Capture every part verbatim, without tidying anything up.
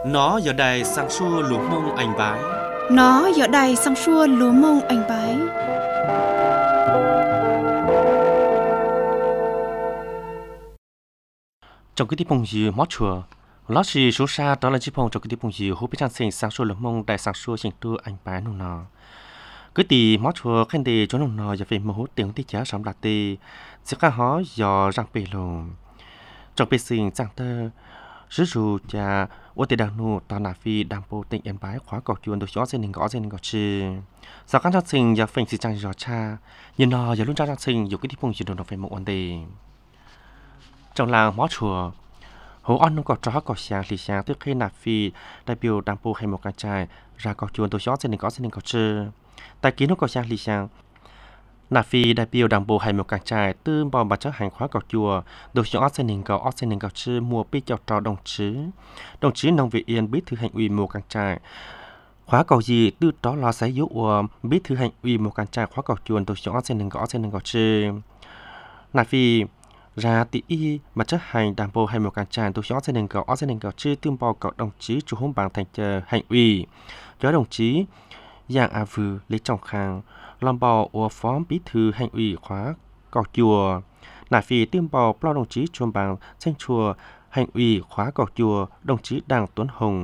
Nó giờ đây sang xua lúa mông anh bái. Nó giờ đây sang xua lúa mông anh bái. Trong cái tiếp phong gì mót chùa, lót xì số xa đó là chiếc phong trong cái tiếp phong gì hú biết trang sinh sang xua lúa mông đại sang xua sinh tu anh bái nụ nọ. Cứ tì mót chùa khen tì chỗ nụ nọ giờ về mô hút tiếng tí chá sống là tì sẽ khá hó giờ răng bì lùm. Trong bì sinh trang tơ sử dụng cha ô tê đằng nụ tòa nà phi đàm bố tình em bái khóa cầu chuồn được gió dên hình gõ dên hình gõ chì. Sau các trang sinh giờ phình xì trang gió cha, nhìn nó giờ luôn trang trang sinh dù cái tiếp phong gì đồ phải một vấn đề. Trong làng mót chùa, hồ on nó có trò có sáng lì sáng tức khi nà phi đại biểu đàm bố hay một cái trai ra cầu chuồn được gió dên hình gõ dên hình gõ chì. Tại kiến nó có sáng lì sáng nà phi đại biểu đảng bộ hay một càng trai tư bao bà chấp hành khóa cầu chùa được cho ớt hình cầu ớt hình cầu chư mua bí chào trò đồng chí đồng chí nông vị yên bí thư hành ủy một càng trai khóa cầu gì tư đó là sẽ giúp bí thư hành ủy một càng trai khóa cầu chùa được cho ớt hình cầu ớt hình cầu chư nà phi ra tỷ y mà chấp hành đảng bộ hay một càng trai được cho ớt hình cầu ớt hình cầu chư tư bao cầu đồng chí chủ hôn bằng thành chờ hành ủy cho đồng chí Giang A Vư Lý Trọng Khang làm bảo của phó bí thư hành ủy khóa cầu chùa nà phi tiêm bảo bao đồng chí chuông bằng danh chùa hành ủy khóa cầu chùa đồng chí Đảng Tuấn Hồng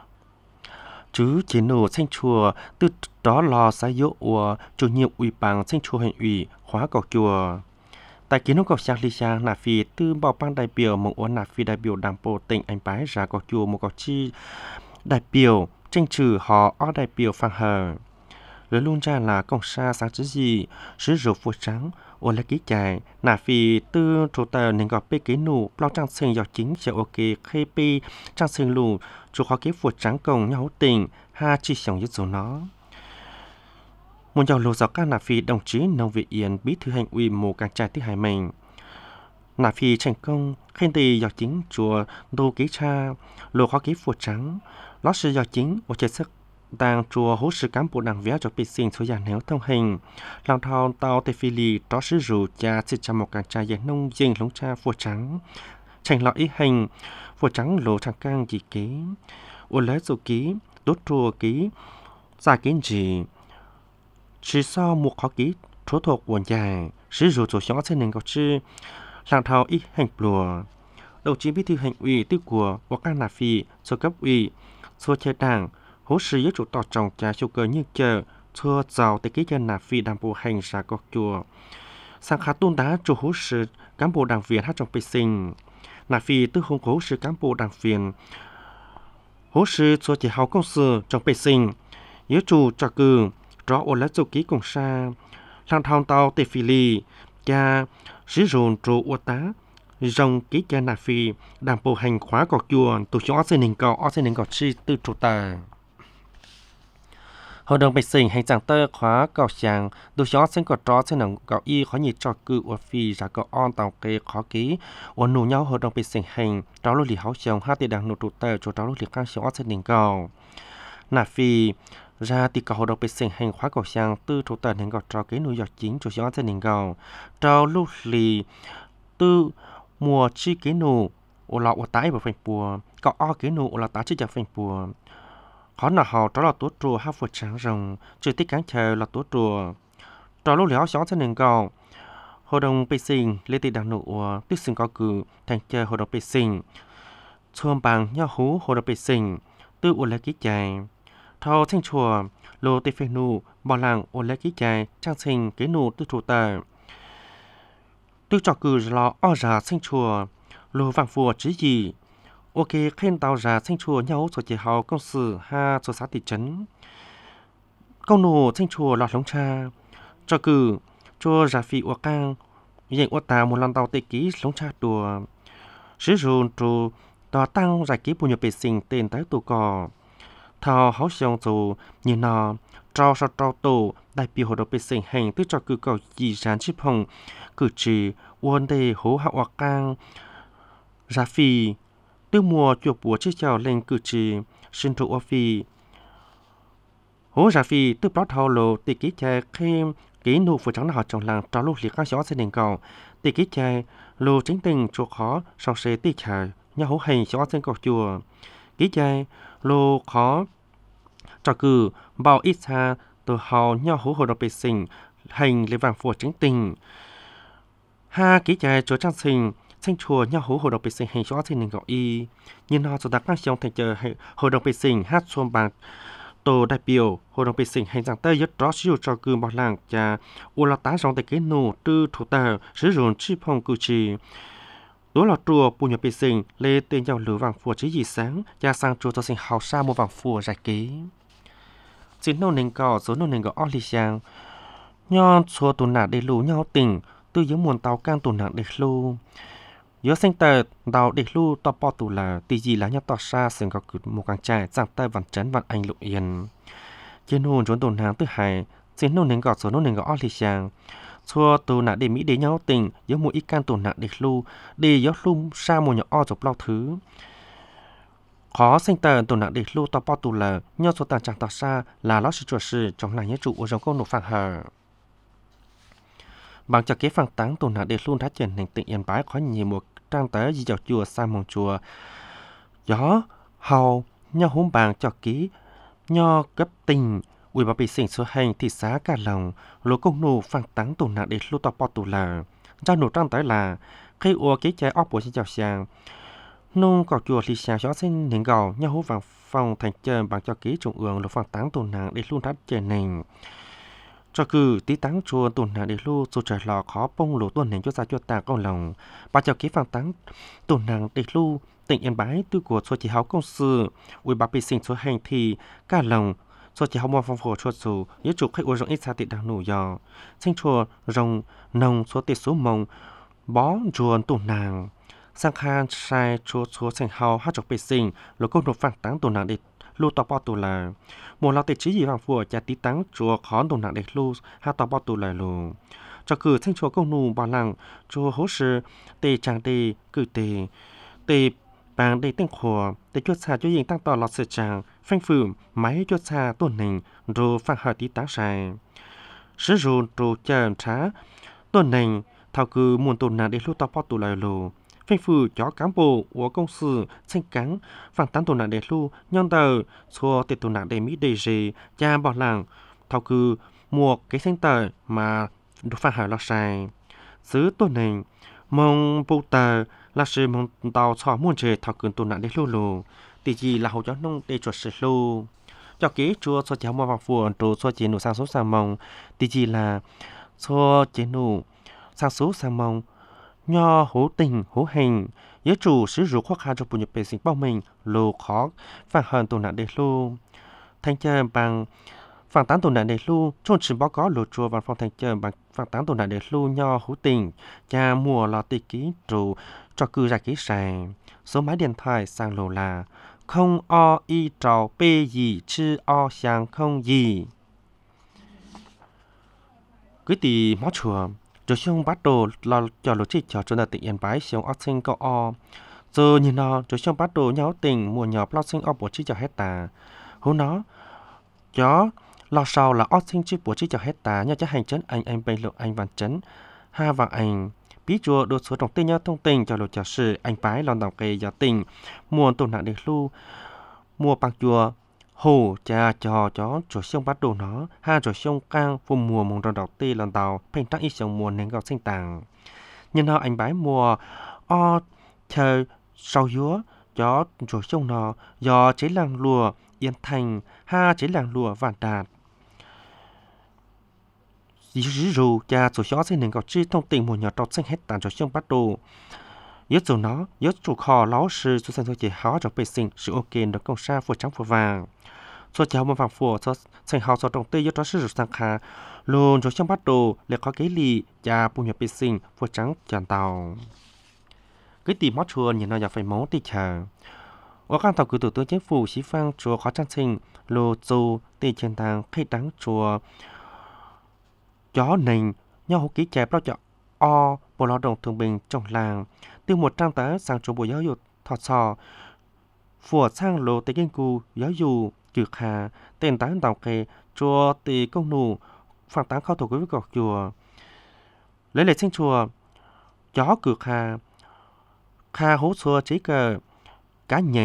chứ chế nổ danh chùa từ đó là sai dỗ của chủ nhiệm ủy ban danh chùa hành ủy khóa cầu chùa tại kiến cầu sang lý sang nà phi tư bảo ban đại biểu mong muốn nà phi đại biểu đảng bộ tỉnh anh bái ra cầu chùa một cầu chi đại biểu tranh trừ họ ở đại biểu phang hờ rồi luôn ra là công sa sáng chứ gì sử dụng phụ trắng ô là ký chạy nà phi tư chủ tờ nên gọi bê kế nụ bao trang sinh do chính sẽ ok khi bê trang sinh lù chủ khó ký phụ trắng công nhau tình ha chi sống nhất dù nó một dòng lô dọc các nà phi đồng chí nông vị yên bí thư hành ủy một càng trai thứ hai mình nà phi thành công khen tì do chính chùa đô ký cha lô khó ký phụ trắng lót sư do chính một chế sức đang chùa hỗ sự cán bộ đảng vẽ cho bị sinh số dạng néo thông hình lòng thao tàu tây phi lì đó sử dụng cha chỉ cho một càng trai dạng nông dân lống cha phù trắng thành lọ ý hình phù trắng lộ thằng cang chỉ ký ô lấy số ký đốt chùa ký ra kiến gì chỉ sau một khó ký số thuộc quần dài sử dụng số nhỏ trên nền cầu chư lòng thao ý hình lùa đồng chí bí thư hành ủy tư của và các nà phi số cấp ủy số chơi đảng hỗ sự với chủ tọa trồng trà châu cơ như chờ thua giàu tại ký chân nà phi đảng bộ hành ra cọc chùa sang khá tôn đá chủ hỗ sự cán bộ đảng viên hát trong bê sinh nà phi tư không hỗ sự cán bộ đảng viên hỗ sự cho chỉ hào công sự trong bê sinh với chủ trò cử rõ ổn lá dầu ký cùng xa lang thang tàu tê phi lì cha sử dụng trụ ua tá rồng ký chân nà phi đảng bộ hành khóa cọc chùa tổ chức ớt hình cầu ớt hình cầu chi tư chủ tờ hội đồng bạch sinh hành giảng tơ khóa cầu sáng đồ gió sinh cột tró sinh nồng cầu y khó nhị cho cự của phi ra cầu on tàu kê khó ký của nụ nhau hội đồng bạch sinh hành tráo lô lì háo chồng hai tỷ đảng nụ trụ tờ cho tráo lô lì cao xíu sinh đỉnh cầu nà phi ra tỷ cầu hội đồng bạch sinh hành khóa cầu sáng tư trụ tờ hình cầu tró ký nụ giọt chính cho gió sinh đỉnh cầu tráo lô lì tư mùa chi ký nụ ô lọ ô tái vào phành bùa cầu o ký nụ ô lọ tá chi chả phành bùa khó nào họ đó là tốt chùa hát phật sáng rồng trừ tích cán chờ là tốt chùa đó lúc léo xóm trên đường cầu hội đồng bê sinh lê tị đảng nụ tích sinh có cử thành chờ hội đồng bê sinh xuông bằng nhau hú hội đồng bê sinh tư ổn lấy ký chạy thao thanh chùa lô tê phê nụ bỏ làng ổn lấy ký chạy trang sinh kế nụ tư chủ tờ tư trò cử là o ra thanh chùa lô vàng phùa trí gì ok khen tàu ra thanh chùa nhau số chỉ hào công sự ha số xã thị trấn công nổ thanh chùa lọt lống cha cho cử cho ra phi ua cang hiện ua tà một lần tàu tê ký lống cha đùa sử dụng trụ tòa tăng giải ký bùn nhập bề sinh tên tái tù cò thao háo xong dù như nò trao sao trao tổ đại biểu hội đồng bề sinh hành tức cho cử cầu gì rán chip hồng cử chỉ uôn đề hố hạ ua cang ra phi tư mùa chuột bùa chiếc chào lên cử chỉ sinh trụ ở phi hố ra phi tư báo thao lộ tì ký chạy thêm ký nụ phụ trắng họ trong làng trao lúc liệt các gió sẽ đền cầu tì ký chạy lô chính tình chuột khó sau xe tì chạy nhau hố hành gió trên cầu chùa ký chạy lô khó cho cử bao ít xa từ hào nhau hữu hồ đồng bề sinh hành lễ vàng phùa chính tình ha ký chạy cho trang sinh sinh chùa nhau hữu hồ đồng bề sinh hành cho sinh nên gọi y nhưng họ cho đặt năng trong thành chờ hồ đồng bề sinh hát xuân bạc tổ đại biểu hồ đồng bề sinh hành giảng tây rất rõ sử cho cử bảo làng cha u la tá trong tại kế nô tư thủ tờ sử dụng chi phong cử chỉ đó là chùa bù nhật bề sinh lê tên giàu lửa vàng phùa chỉ gì sáng cha sang chùa cho sinh hào sa mua vàng phùa giải kế xin nô nền cỏ số nô nền cỏ ở lì giang nhon xua tù nạc để lù nhau tỉnh từ dưới muôn tàu can tù nạc để lù giữa sinh tờ tàu để lù to po tù là tì gì là nhau tỏ xa sừng có cử một càng trai giang tay vằn trấn vằn anh lụ yên trên hồn trốn tù nạc thứ hai xin nô nền cỏ số nô nền cỏ ở lì giang xua tù nạc để mỹ để nhau tỉnh giữa một ít can tù nạc để lù để gió lù xa một nhỏ o dọc lao thứ khó sinh tờ tù nạc để lù to po tù là nhau số tàn chẳng tỏ xa là lót sự chuột sự trong làng nhé trụ ở trong công nộp phản hờ bằng cho kế phẳng táng tù nạc để luôn đã chuyển thành tỉnh yên bái khó nhiều một trang tới di dọc chùa xa mong chùa gió hầu nhau hôn bằng cho ký nho cấp tình ủy ban bị sinh số hành thị xã cả lòng lô công nụ phẳng táng tù nạc để luôn to po tù là ra nụ trang tới là khi ua kế trái ốc bộ xin chào sàng nông cỏ chùa lì xà gió xin những gầu nhau hú vàng phòng thành trần bằng cho ký trung ương lô phẳng táng tù nạc để luôn đã chuyển nền cho cử tí táng chùa tù nạc để lưu dù trời lò khó bông lỗ tuần nền cho ra cho ta con lòng bà cho ký phẳng táng tù nạc để lưu tỉnh yên bái tư của số chỉ háo công sự ủy bà bị sinh số hành thì cả lòng số chỉ háo mong phong phổ chùa dù nhớ chủ khách uống rộng ít xa tị đang nụ dò sinh chùa rồng nồng số tị số mông bó chùa tù nàng sang khan sai chùa chùa thành hào hát chọc bị sinh lỗ công nộp phẳng táng tù nạc để lưu tỏ bó tù là một lão tịch chỉ gì vàng phùa cha tí táng chùa khó đồng nặng để lưu hai tỏ bó tù lại lù cho cử thanh chùa công nụ bảo lăng chùa hỗ sự tề trang tề cử tề tề bàng tề tinh khổ tề chuột xa cho yên tăng tỏ lọt sự tràng phanh phử máy chuột xa tuần nình rồi phang hở tí táng sai sử dụng rồi chờ trá tuần nình thao cử muôn tù nặng để lưu tỏ bó tù lại lù phanh phử cho cán bộ của công sự tranh cán phản tán tù nạn để lưu nhân tờ xua tệ tù nạn để mỹ đề gì cha bảo làng thao cư mua cái sinh tờ mà được phản hải lo sai xứ tuần này mong bộ tờ là sự mong tàu xóa muôn trời thao cư tù nạn để lưu lù tỷ gì là hậu cho nông để chuột sự lưu cho kế chua xua chéo mua vàng phùa trù xua chế nụ sang số sang mong tỷ gì là xua chế nụ sang số sang mong nho hữu tình hữu hình giới chủ sử dụng khó khăn trong bộ nhập bề sinh bao mình lô khó phản hờn tù nạn đề lưu thanh chờ bằng phản tán tù nạn đề lưu trôn trình báo có lô chùa văn phòng thanh chờ bằng phản tán tù nạn đề lưu nho hữu tình cha mùa lò tì ký trụ cho cư ra ký sài số máy điện thoại sang lô là không o y trò p gì chứ o sang không gì quý tỷ mó chùa rồi xong bắt đầu là cho lối chỉ cho cho là tỉnh yên bái xong óc sinh có o rồi nhìn nó rồi xong bắt đầu nhau tỉnh mùa nhỏ lo sinh óc bộ chỉ cho hết ta hôm nó chó lo sau là óc sinh chỉ bộ chỉ cho hết ta nhau cho hành chấn anh anh bay lộ anh vạn chấn ha vạn anh bí chùa đột số trong tên nhau thông tin cho lối cho sự anh bái lon đồng kề giờ tỉnh mùa tồn nạn để lưu mùa bằng chùa hồ cha cho chó rồi xong bắt đầu nó ha rồi xong cang vùng mùa mùng đầu đầu tê lần đầu phèn trắng ít xong mùa nén gạo sinh tàng nhân họ anh bái mùa o chờ sau dúa chó rồi xong nó do chế làng lùa yên thành ha chế làng lùa vạn đạt dí dù cha rồi chó sinh nén gạo chi thông tin mùa nhỏ trọt sinh hết tàn rồi xong bắt đầu nhớ dù nó nhớ chủ kho lão sư số sản xuất chỉ háo cho bề sinh sự ok được công sa phù trắng phù vàng số cháu mà vàng phù số thành hào số đồng tây nhớ cho sử dụng sang khá luôn cho trong bắt đồ để có cái lì cha bù nhập bề sinh phù trắng tràn tàu cái tìm mót chùa nhìn nó giờ phải máu tì chờ ở căn tàu cử thủ tướng chính phủ xí phang chùa khó trang sinh lô châu tì trên tàng khi đáng chùa chó nình nhau hú ký chép đó cho o bộ lao động thương bình trong làng từ một trăm tới sang chỗ bộ giáo dục thọ sò phùa sang lô tây kinh cu giáo dục trực hà tên tán tàu kề chùa tì công nụ phản tán khâu thủ với gọt chùa lấy lệ sinh chùa chó cực hà kha hố xua trí cờ cá nhìn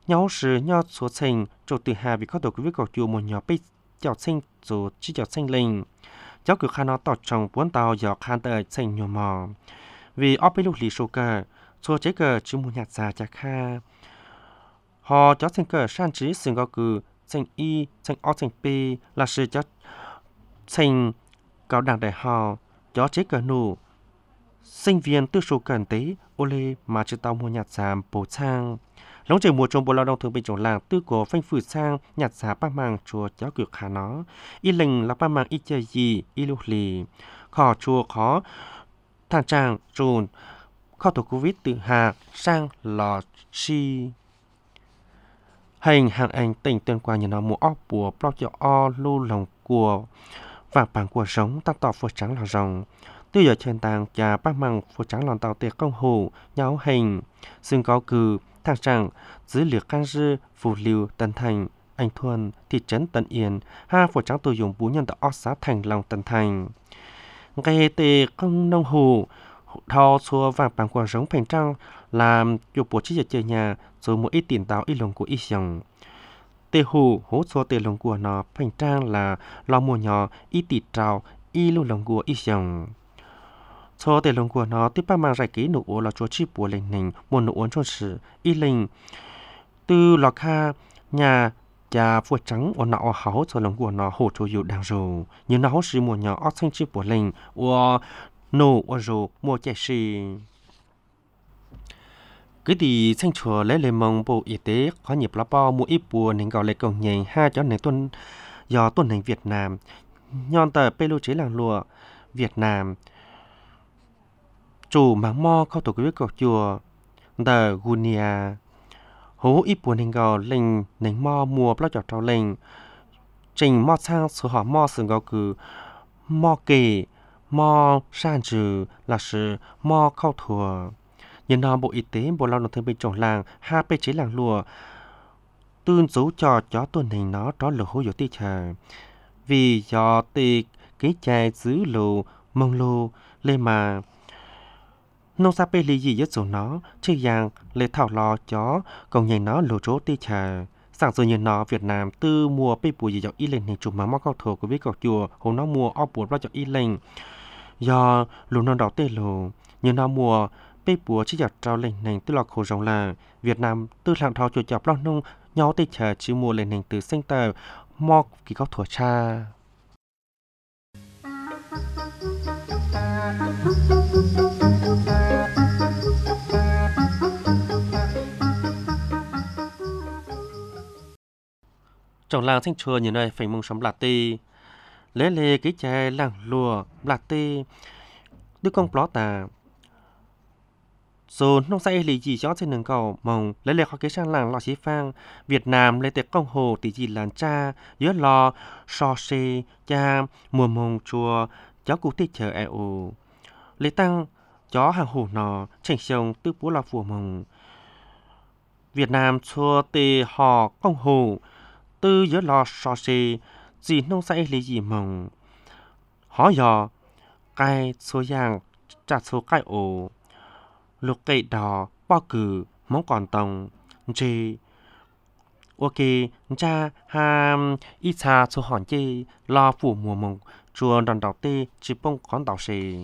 nhau sự nhau số thành chỗ từ hà vì có tổ quý cầu chùa một nhỏ bị chào sinh chỗ chỉ chào sinh linh cháu cứ khăn nó tọt trong bốn tàu giờ khăn tới thành nhiều mò vì ở bên lúc lì số cờ số chế cờ chỉ một nhạt già chả kha họ cháu sinh cờ san trí sinh có cứ sinh y sinh o sinh p là sự cháu sinh cao đẳng đại họ cháu chế cờ nụ sinh viên tư số cần tế ô lê mà chỉ tao mua nhạt già bổ trang lóng trời mùa trồng bộ lao động thường bị trồng làng tư cổ phanh phử sang nhạt giá ba màng chùa cháu cực khả nó y lình là ba màng y chơi gì y lục lì khó chùa khó thang trang trồn khó tổ covid từ hà sang lò chi hành hàng anh tỉnh tuyên qua nhà nó mùa óc bùa blog cho o lưu lòng của vàng bằng của sống ta tỏ phổ trắng là rồng từ giờ trên tàng và ba màng phổ trắng lòng tàu tiệc công hồ nhau hình xương có cử thang trang dữ liệu can dư phù liều tân thành anh thuần thị trấn tân yên ha phổ trắng tôi dùng bú nhân tại óc xã thành lòng tân thành ngày tề công nông hồ thao xua vàng bằng quần sống thành trang làm chụp bộ chiếc chơi nhà rồi một ít tiền táo ít lồng của ít dòng tề hồ hỗ xua tề lồng của nó thành trang là lo mua nhỏ ít tịt trào ít lưu lồng của ít dòng cho tề lồng của nó tiếp ba mang giải kỹ nụ là cho chi bùa lệnh nình một nụ uốn cho sự ít lệnh từ lò kha nhà cha phù trắng ở nọ hảo cho lồng của nó hỗ trợอยู่đang rồi nhưng nó hỗ sự một nhỏ ở sinh chi bùa lệnh và nụ ở rồi mua chạy xì cái thì sinh chùa lấy lời mong bộ y tế có nhịp lá bao mua ít bùa nên gọi lại công nhảy hai cho này tuần do tuần hành Việt Nam nhon tờ pelu chế làng lụa Việt Nam chủ máng moเข้าตัวกับกับจัวเดอกูเนียโหอีปัวนิงก็เล็งหนึ่งมอมัวปลาจอดเจ้าเล็งจริงมอช่างสุหอมอซึ่งก็คือมอเกมอซ่านจือlà sự mòเข้าถั่วยันนอbộ y tế bộ lao động thương binh trồng làng ha pe chế làng lùa tương dấu cho chó tuần hình nó đó là hô dấu ti chờ vì do tì cái chai giữ lù mông lù lên mà nông sa pe li gì nhất số nó chứ giang lệ thảo lò chó còn nhảy nó lồ chỗ ti chờ sáng giờ nhìn nó Việt Nam tư mua pe bùi gì cho y lên hình chụp má móc cao thổ của biết cọc chùa hồ nó mua áo bùa ra cho y lên do lù non đỏ tê lù nhìn nó mua pe bùa chỉ giật trao lên hình tư lọc hồ rồng là Việt Nam tư lạng thao chuột chọc lo nông nhau ti chờ chỉ mua lên hình từ sinh tờ móc kỳ cao thổ cha trong làng sinh chùa như này phải mong sống lạt tê lễ lê cái chè làng lùa lạt tê đứa con plot ta rồi nông say lì gì cho trên đường cầu mong lễ lê khó cái sang làng lò xí phang Việt Nam lễ tiệc công hồ tỷ gì làn cha giữa lò so xê cha mùa mông chùa cháu cụ tích chờ e u lễ tăng chó hàng hồ nò chỉnh sông tư bố là phù mông Việt Nam chùa tê họ công hồ tư giữa lò so xê gì nông say lì gì mông họ dò cai số giang trả số cai ổ lục cây đỏ bao cử mong còn tông chê ok cha ham ít xa số hòn chê lo phủ mùa mông chùa đòn đảo tê chỉ bông con đảo xề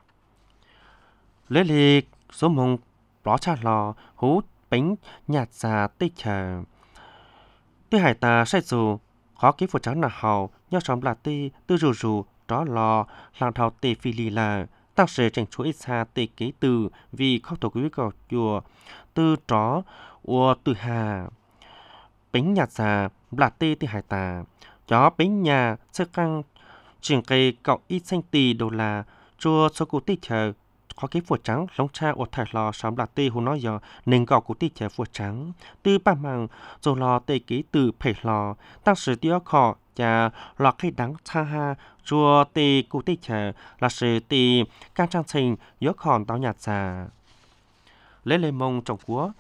lễ lệ số mông bỏ cha lò hú bánh nhạt già tê chờ tê hải ta sai dù khó ký phụ trắng là hào nhau xóm là tê tư rù rù đó lò làng thảo tê phi lì là tăng sẽ tranh chúa ít xa tê kế từ vì không tổ quý cầu chùa tư tró ua từ hà bánh nhạt già là tê tê hải ta chó bánh nhà sơ căng trường cây cậu ít xanh tì đô la chùa số cụ tê chờ có cái phùa trắng lông cha ở thải lò xóm là tê hú nói giờ nên gạo cụ tê chờ phùa trắng tư ba màng rồi lò tê kế từ phải lò tăng sự tiêu khó cha lò cây đắng cha ha chùa tê cụ tê chờ là sự tê can trang trình yếu khòn tao nhạt già lấy lê mông trong cúa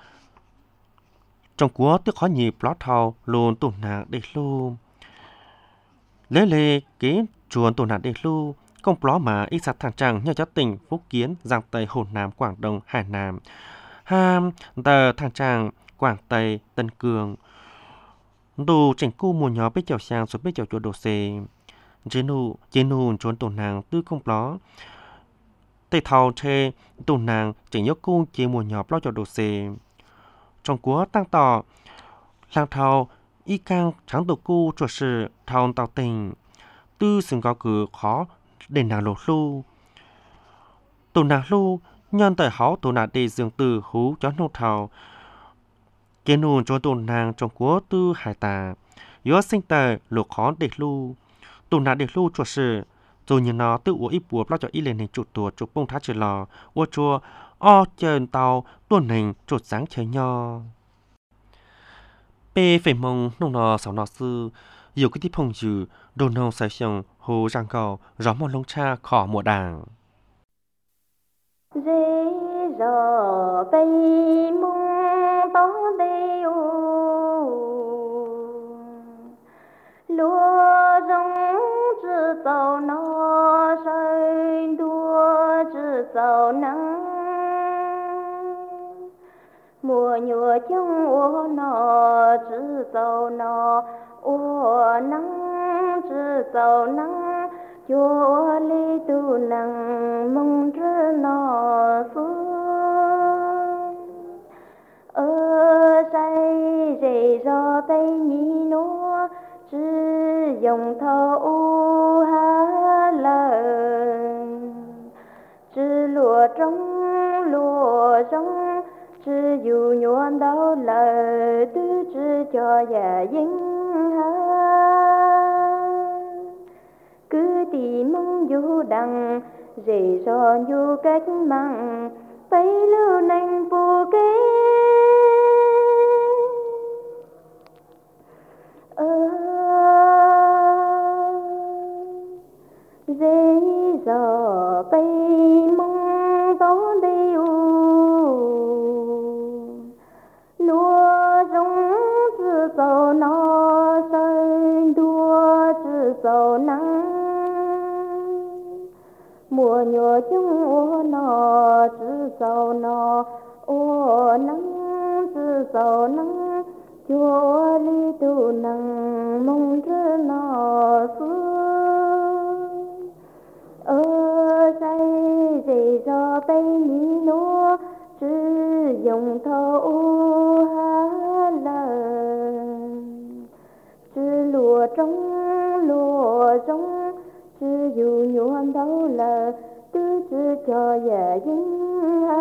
trong cúa tức khó nhịp lót thầu luôn tổn nạn để luôn lấy lê kế chuồn tổn nạn để luôn công pló mà ít sát thằng trăng nhờ cho tỉnh Phúc Kiến, Giang Tây, Hồ Nam, Quảng Đông, Hải Nam. Ham tờ thằng trăng Quảng Tây, Tân Cương. Đồ chỉnh cu mùa nhỏ biết chào sang rồi biết chào chỗ đồ xe. Chế nụ, chế nụ trốn tổ nàng tư không ló. Tây thao chê tổ nàng chỉnh nhớ cu chế mùa nhỏ lo cho đồ xe. Trong quốc tăng tỏ, làng thao y cang trắng tổ cu cho sự thao tàu tình. Tư xứng cao cử khó để nàng lột lưu. Tổ nàng lưu, nhân tại háo tổ nàng để dường từ hú cho nô thao. Kế nụ cho tổ nàng trong quốc tư hải tà. Yếu sinh tài lột khó để lưu. Tổ nàng để lưu cho sự. Rồi như nó tự ủa ít bùa lo cho y lên hình chụt tùa chụp bông thá chữ lò. Ủa chùa o chờn tàu tuần hình chụt sáng chơi nho. Bê phải mong nông nò sáu nò sư. Yêu cái tí phong dư đồ nông sai xong hồ ràng cầu gió một lông cha khó mùa đảng. Dễ dò bay mong tó đê ô lúa rong chữ giàu nó rơi đua chữ giàu nắng mùa nhựa trong ô nó chữ giàu nó ô nắng chữ giàu nắng cho lý tu năng mong rơ nó xuống ở say dậy do tay nhí nó chỉ dùng thâu hà lời chỉ lúa trong lúa trong chỉ dù nhuận đâu lời tư chỉ cho nhà dính ha cứ tìm mong dù đằng dễ dò dù cách mạng bấy lưu nành vô kế ơ dễ dò bấy mong gió điêu lúa giống chữ dầu nó rơi đua chữ dầu nắng mùa nhựa chung ô nó chữ dầu nó ô nắng chữ dầu nắng chúa lý tu năng mong chữ nó xuống ở say dậy do bay nhí nó chữ dùng thâu hà lời chữ lúa trong lúa trong chữ dù nhuận đâu là tư chữ cho nhà dính ha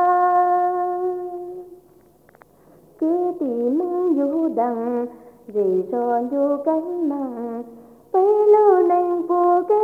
cứ tìm mong dù đằng dì cho dù cánh mạng bấy lâu nành vô kế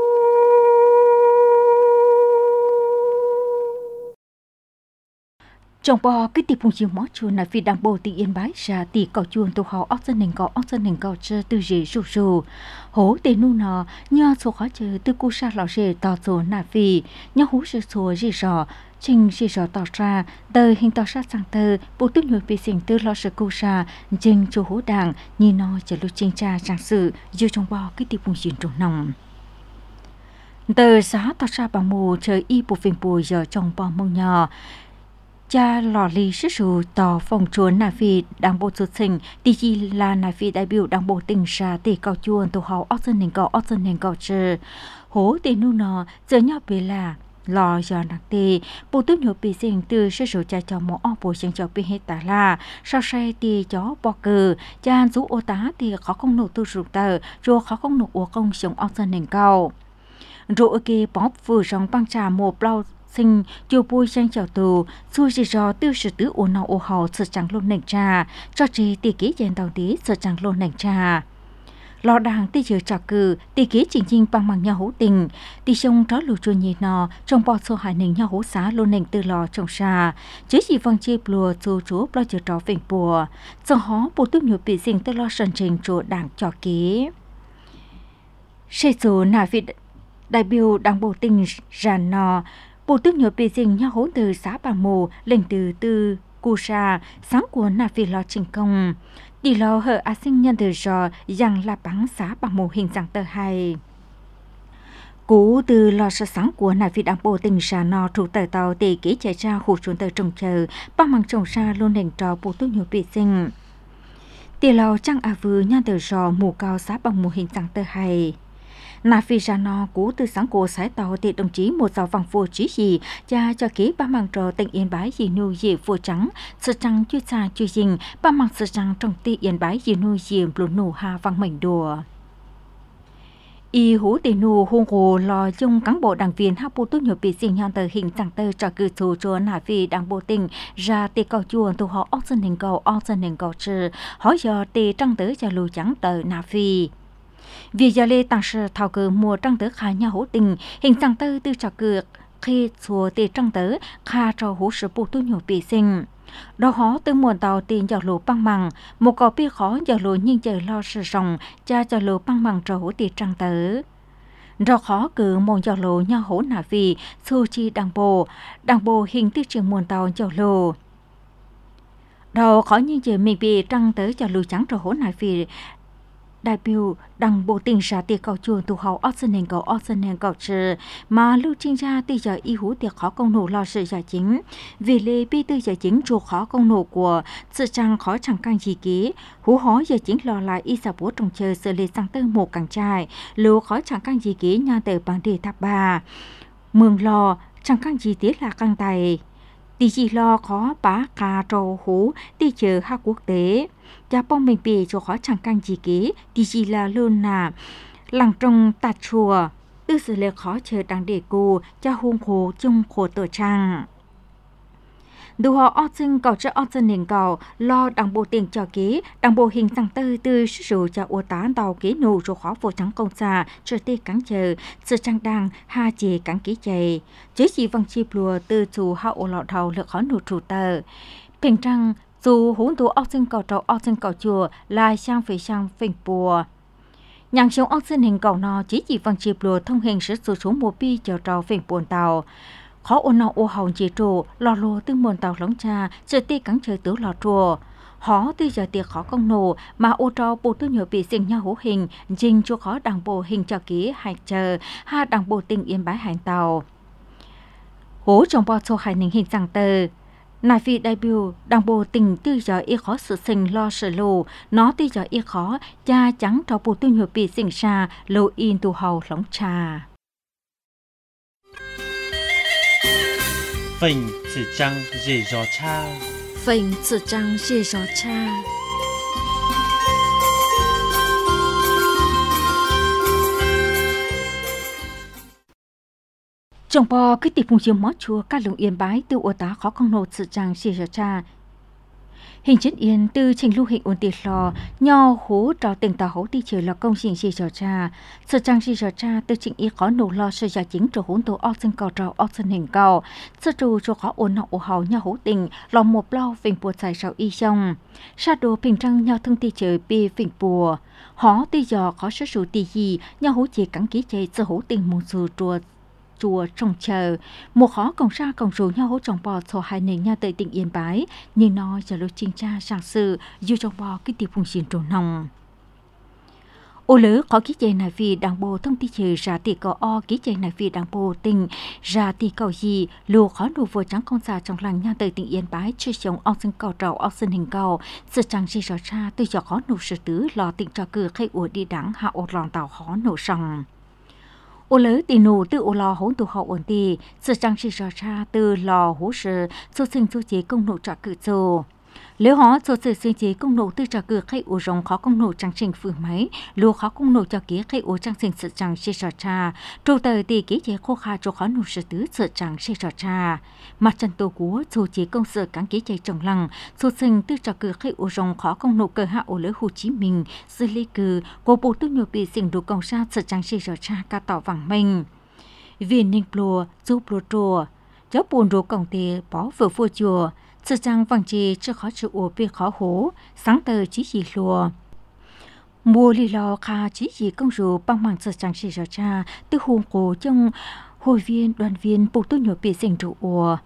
trong bò cái tiệp phùng chiều mót chuồn là vì đảng bộ tỉnh Yên Bái ra tỷ cầu chuồn tổ họ óc dân hình cầu óc dân hình cầu chơi từ dễ sù sù hố tê nu nọ nhờ số khó chơi từ cu sa lò dễ tỏ số nà vì nhờ hú sự số dễ sò trình dễ sò tỏ ra đời hình tỏ ra sang tờ bộ tức nhồi bị sinh từ lò sự cu sa trình chủ hố đảng nhìn nó chờ lúc trình tra trang sự dù trong bò cái tiệp phùng chiều trộn nòng tờ xã tỏ ra bằng mù chơi y bộ phim bùi giờ trong bò mông nhỏ cha lò lì sức sù tỏ phòng chuồn nà phi đảng bộ xuất sinh tỷ chi là nà phi đại biểu đảng bộ tỉnh ra tỷ cao chuồn tổ hậu óc dân hình cầu óc dân hình cầu chờ hố tỷ nu nọ giờ nhau bề là lò giờ nặng tì bộ tốt nhộp bị sinh từ sức sù cha cho mỏ bộ sinh cho bị hết tả là sau xe tỷ chó bò cờ cha rú ô tá thì khó không nổ tu sụp tờ rồi khó không nổ ô công sống óc dân hình cầu rồi kia bóp vừa trong băng trà một bao sinh chiều bôi sang chào tù xui gì do tiêu sử tứ ô nào ô hào sợ chẳng luôn nành trà cho chị tỷ ký dành tàu tí sợ chẳng luôn nành trà lò đàng tỷ chờ trào cử tỷ ký chỉnh chinh bằng bằng nhau hữu tình tỷ sông đó lù chua nhị nò trong bò sô hải nình nhau hữu xá luôn nành từ lò trong trà chứ chỉ văng chê lùa chú chú lo chờ trò vệnh bùa do hó bộ tước nhược bị dình từ lo sân trình chỗ đảng cho ký sẽ số nà vị đại biểu đảng bộ tỉnh ràn nò bộ tước nhược bị dình nhau hữu từ xã Bà Mù lên từ từ Cù Sa sáng của nà vị lo trình công đi lo hở á sinh nhân từ rò rằng là bắn xã Bà Mù hình dạng tờ hai Cú từ lò sơ sáng của nài vị đảng bộ tỉnh Sa No trụ tờ tàu để kỹ chạy ra khu chuẩn tờ trồng chờ, ba mang trồng sa luôn hình trò bộ tốt nhiều bị sinh. Tì lò trăng à vư nhan tờ rò mù cao xá bằng mù hình tăng tờ hay. Nài vị Sa No cú từ sáng của sái tàu để đồng chí một giáo vàng phù trí gì cha cho ký ba mang trò tỉnh Yên Bái dì nu dì phù trắng, sơ trăng chưa xa chưa dình, ba mang sơ trăng trong tì Yên Bái dì nu dì lùn nụ hà vang mảnh đùa. Y hú tì nụ hôn hồ lò dung cán bộ đảng viên hấp bố tốt nhiều bị sinh nhàn tờ hình tăng tờ cho cử thủ cho nả vì đảng bộ tỉnh ra tì cầu chuồn tù họ ốc dân hình cầu ốc dân hình cầu trừ hỏi giờ tì trăng tớ cho lù trắng tờ nả vì. Vì giờ lê tăng sự thảo cử mùa trăng tớ khá nhà hỗ tình hình tăng tờ tư cho cử khi xua tì trăng tớ khá cho hú sự bố tốt nhiều bị sinh. Đó họ từ muôn tàu tiền vào lỗ băng măng, một cò biết khó vào lỗ nhưng chờ lo sự rồng, cha vào lỗ băng măng cho hỗ tiền trăng tớ. Đó khó cử một vào lỗ nhau hỗ nả vì, su chi đăng bộ, đăng bộ hình tiết trường muôn tàu vào lỗ. Đó khó nhưng chờ mình bị trăng tớ vào lỗ trắng cho hỗ nả vì, đại biểu đảng bộ tỉnh ra tiệc cầu chuồn tụ hậu ốc dân hình cầu ốc dân hình cầu trừ mà lưu trình ra tỷ giờ y hú tiệc khó công nổ lo sự giải chính vì lê bi tư giải chính chuộc khó công nổ của sự trang khó chẳng càng gì ký hú hó giờ chính lo lại y sa bố trồng chờ sự lê sang tư một càng trai lưu khó chẳng càng gì ký nhà tờ bằng đề tháp bà mường lo chẳng càng gì tiết là càng tài tỷ gì lo khó bá cà trầu hú tỷ chờ hạ quốc tế cha bông mình bì cho khó chẳng càng gì kế thì chỉ là luôn là làng trong tạt chùa tư sự lệ khó chờ đang để cô cha hung khổ chung khổ tổ trang dù họ ớt sinh cầu cho ớt dân hình cầu lo đảng bộ tiền cho kế đảng bộ hình tăng tư tư sử cho ô tá tàu kế nụ cho khó vô trắng công xa cho tê cắn chờ sự trang đăng ha chì cắn kế chày chứ chỉ văng chi plùa từ chủ hạ ô lọ đầu lực khó nụ chủ tờ bình trăng dù hỗn tụ ốc sinh cầu trầu ốc sinh cầu chùa lại sang phía sang phình bùa. Nhàng sống ốc sinh hình cầu nó chỉ chỉ văng chịp lùa thông hình sử dụng xuống một bi chờ trầu phình buồn tàu. Khó ôn nọ ô hồng chỉ trù lò lùa tương buồn tàu lóng cha chờ ti cắn trời tứ lò chùa. Họ tư giờ tiệc khó công nổ mà ô trầu bộ tư nhựa bị sinh nhau hữu hình dình cho khó đảng bộ hình cho ký hành chờ ha đảng bộ tỉnh Yên Bái hành tàu. Hố trong bao số hải ninh hình rằng tờ. Nài vị đại biểu đảng bộ tỉnh tư giờ y khó sự sinh lo sự lù, nó tư giờ y khó cha trắng cho bộ tư nhựa bị sinh xa lô in tù hầu lóng trà. Phình sự trăng dì gió cha. Phình sự trăng dì gió cha. Trong bò cái tiệp phùng chiều mót chùa các lũng Yên Bái từ ô tá khó công nộ sự trang xì giờ cha. Hình chất yên từ trình lưu hình ổn tiệt lò, nho hú trò tình tà hấu đi chiều là công trình xì giờ cha. Sự trang xì giờ cha từ trình y khó nổ lo sự giả chính trò hốn tổ ốc sinh cầu trò ốc sinh hình cầu. Sự trù cho khó ổn nọ ổ hào nho hấu tình, lò một lau phình bùa xài sầu y xong. Sa đồ bình trăng nho thương ti trời bì phình bùa. Hó ti giờ khó sức sủ tì gì, nho hú chỉ cắn ký chạy sự hấu tình mù dù trùa chùa trồng chờ một khó cổng ra cổng rủ nhau hỗ trồng bò cho hai nền nhà tới tỉnh Yên Bái nhưng nó giờ lúc chính tra sang sự dù trồng bò cái tiệp phùng xin trổ nòng ô lỡ có ký chạy này vì đảng bộ thông tin chờ ra tỷ cầu o ký chạy này vì đảng bộ tỉnh ra tỷ cầu gì lùa khó đủ vừa trắng con già trong làng nhà tới tỉnh Yên Bái chơi sống ong sinh cầu trầu ong sinh hình cầu sự trắng gì rõ ra từ giờ khó nụ sự tứ lò tỉnh cho cử khi ủa đi đảng hạ ô lòn tàu khó nổ sòng ô lỡ tì nụ từ ô lò hỗn tụ hậu ổn tì, sự trang trí rõ ra từ lò hỗ sự, số sinh số chế công nụ trả cử dồ. Nếu họ số sự sinh chế công nụ từ trả cử khai ổ rồng khó công nụ trang trình phương máy, lưu khó công nụ cho ký khai ổ trang trình sự trang trí rõ ra, trù tờ tì ký chế khô khá cho khó nụ sự tứ sự trang trí rõ ra. Mặt chân tổ cú, số chế công sự cán ký chế trồng lăng, số sinh từ trả cử khai ổ rồng khó công nụ cơ hạ ổ lỡ Hồ Chí Minh, xử lý cử, của bộ tư nhộp bị sinh đủ công sát sự trang trí rõ ra ca tỏ vàng mình. Vì ninh plùa, giúp plùa trùa, giáo buồn rô cổng tì bó vừa vua chùa, sự trang vàng chì chưa khó chịu ổ bia khó hố, sáng tờ chỉ chỉ lùa. Mùa lì lò khá chỉ chỉ công rù bằng mạng sự trang trí rõ ra từ hùng cổ trong hội viên đoàn viên bộ tư nhộp bị sinh rủ ổ.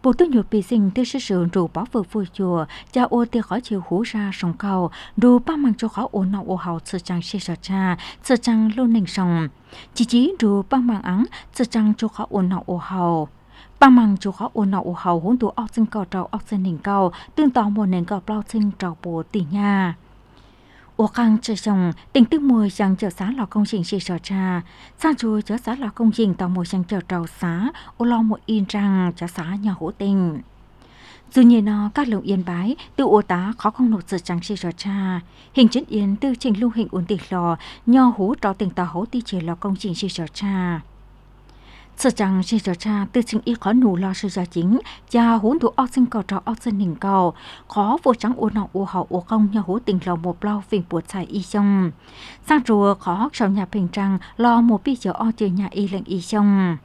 bộ tôi nhiều bị sinh tiêu sự sự đủ bảo vệ vui chùa cha ô tiêu khỏi chiều hú ra sông cầu đủ ba mang cho khó ổn nọ ô hậu sự trang xì sở cha sự trang luôn nền sông chỉ chỉ đủ ba mang ắng sự trang cho khó ổn nọ ô hậu ba mang cho khó ổn nọ ô hậu huống tụ ốc sinh cầu trâu ốc sinh nền cầu tương tỏ một nền cầu bao sinh trâu bộ tỷ nha ô khang chơi sông tình tư mùi sang chợ xã lò công trình xì sở cha sang chùa chợ xã lò công trình tàu mùi sang chợ trầu xã ô lo một in răng chợ xã nhà hữu tình dù như nó các lồng yên bái từ ô tá khó không nộp sự trang xì sở cha hình chiến yên từ trình lưu hình ổn định lò nho hú trò tình tàu hữu ti chế lò công trình xì sở cha sự chẳng chỉ cho cha từ chính ý khó nụ lo sự gia chính cha huống thủ óc sinh cầu trò óc sinh hình cầu khó vô trắng ô nọ ô hậu ô không nhà hú tình lò một bao phình bột xài y xong sang chùa khó sau nhà bình trăng lo một bí giờ o chơi nhà y lệnh y xong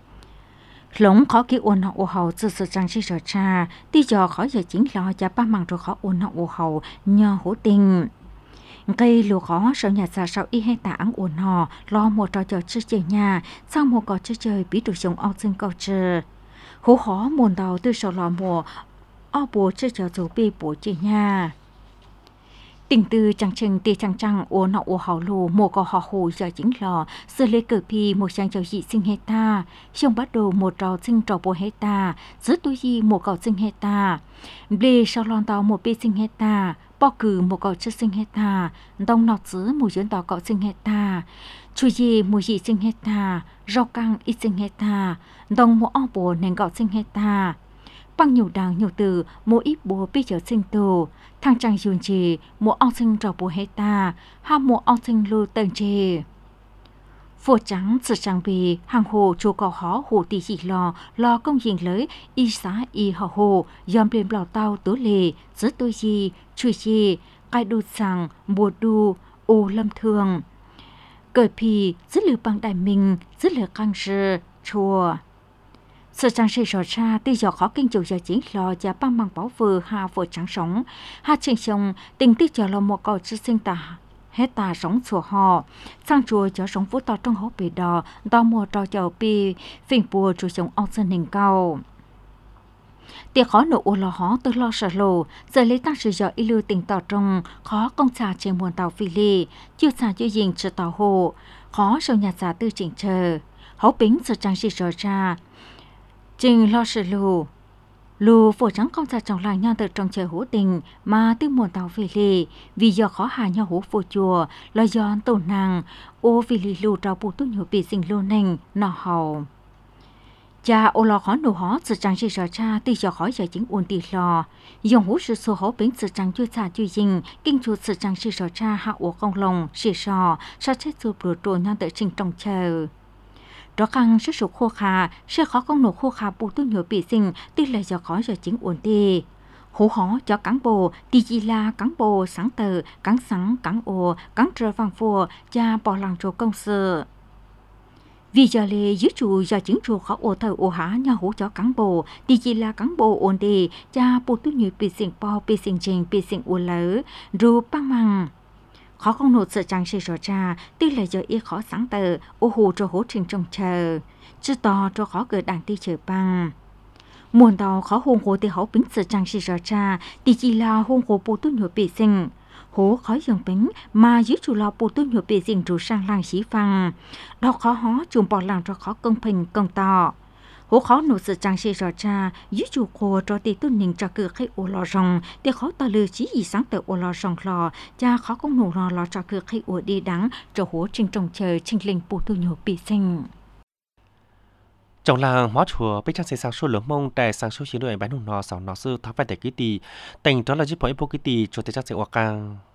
lống khó kỹ ô nọ ô hậu sự sự chẳng chỉ cho cha tí giờ khó giờ chính lo cha ba mang rồi khó ô nọ ô hậu nhà hú tình cây lúa khó sau nhà xa sau y hay tả ăn uốn hò lo một trò chơi chơi chơi nhà sau một cò chơi chơi bí đủ sống ao sinh cầu chơi hú khó muôn đầu từ sau lò mùa ao bố chơi chơi dù bi bố chơi nhà tình từ chẳng chừng tì chẳng chẳng uốn nọ uốn hào lù một cò họ hồ giờ chính lò sơ lê cử pi một trang trò dị sinh hết ta xong bắt đầu một trò sinh trò bố hết ta giữa tôi gì một cò sinh hết ta bê sau lon tàu một bi sinh hết ta bỏ cử một cậu chưa sinh hết ta, đông nọt giữ một chuyến tàu cậu sinh hết ta, chui gì một gì sinh hết ta, rau căng ít sinh hết ta, đông một o bồ nên cậu sinh hết ta, bằng nhiều đàng nhiều từ một ít bồ bây giờ sinh tù, thằng chàng dùn chì một o sinh trò bồ hết ta, ham một o sinh lưu tầng chì. Phổ trắng sự trang bì hàng hồ chỗ cầu hó hồ tỷ dị lò lo công diện lưới y xá y họ hồ dòm lên lò tàu tố lề giữa tôi gì chui gì cai đu sàng mùa đu ô lâm thường cởi pì giữa lửa bằng đại mình giữa lửa căng sư chùa sự trang sĩ rõ ra tuy giờ khó kinh chủ giờ chính lò và băng bằng bảo vừa hà phổ trắng sống hà trình sống tình tích giờ là một cầu sư sinh tả hết ta sống chùa họ sang chùa cho sống phú to trong hố bể đỏ đo mùa trò chầu pi phình bùa chùa sống ông dân hình cao tiệc khó nổ ô lò hó từ lo sợ lồ giờ lấy tăng sử giờ ilu tình tỏ trong khó công xà trên muôn tàu phi lì chưa xà chưa dình chưa tàu hồ khó sau nhà xà tư chỉnh chờ hấu bính sợ trang sĩ sợ ra trình lo sợ lồ lù phổ trắng công gia trong làng nhau từ trong trời hữu tình mà tiêu muôn tàu về lì vì do khó hà nhau hữu phổ chùa là do tổ nàng ô vì lì lù trao bù tu nhiều bị sinh lô nành nọ hầu cha ô lò khó nổ hó sự trang sĩ sở cha tuy do khó giờ chính ổn tì lò dòng hữu sự số hấu bính sự trang chưa xa chưa dình kinh chuột sự trang sĩ sở cha hạ ổ công lồng sĩ sò sao chết sự bùa trùa nhau tự trình trong chờ đó khăn sức sụp khô khà sẽ khó công nổ khô khà bù tu nhiều bị sinh tuy là do khó giờ chính ổn tì hú hó cho cán bồ tì chi la cán bồ sáng tờ cán sáng cán ồ cán trơ vang phùa cha bỏ làng trồ công sự vì giờ lệ dưới trụ giờ chính trụ khó ồ thờ ồ há nhà hú cho cán bồ tì chi la cán bồ ổn tì cha bù tu nhiều bị sinh bao bị sinh trình bị sinh ồ lỡ ru băng măng khó không nộp sự trang sĩ rõ ra tuy là giờ y khó sáng tờ ô hồ cho hỗ trình trông chờ chứ to cho khó gửi đàn ti chờ băng muôn tàu khó hôn hồ thì hỗ bính sự trang sĩ rõ ra thì chỉ là hôn hồ bù tu nhược bị sinh hố khó dường bính mà dưới chủ lò bù tu nhược bị sinh rủ sang làng xí phăng đó khó hó chùm bỏ làng cho khó công bình công tỏ hố khó nộp sự trang sĩ rõ ra dưới chủ cô cho tỷ tu ninh cho cửa khi ô lò rồng thì khó tờ lừa chỉ gì sáng tờ ô lò rồng lò cha khó công nổ lò lò cho cửa khi ô đi đắng cho hố trình trồng chờ trình linh bù tu nhược bị sinh trong làng hóa chùa bây giờ sẽ sang số lượng mông tại sang số chiến đội bán hùng nọ sáu nọ sư tháo phải để ký tì tình đó là giúp bọn ipo ký tì cho tới chắc sẽ qua càng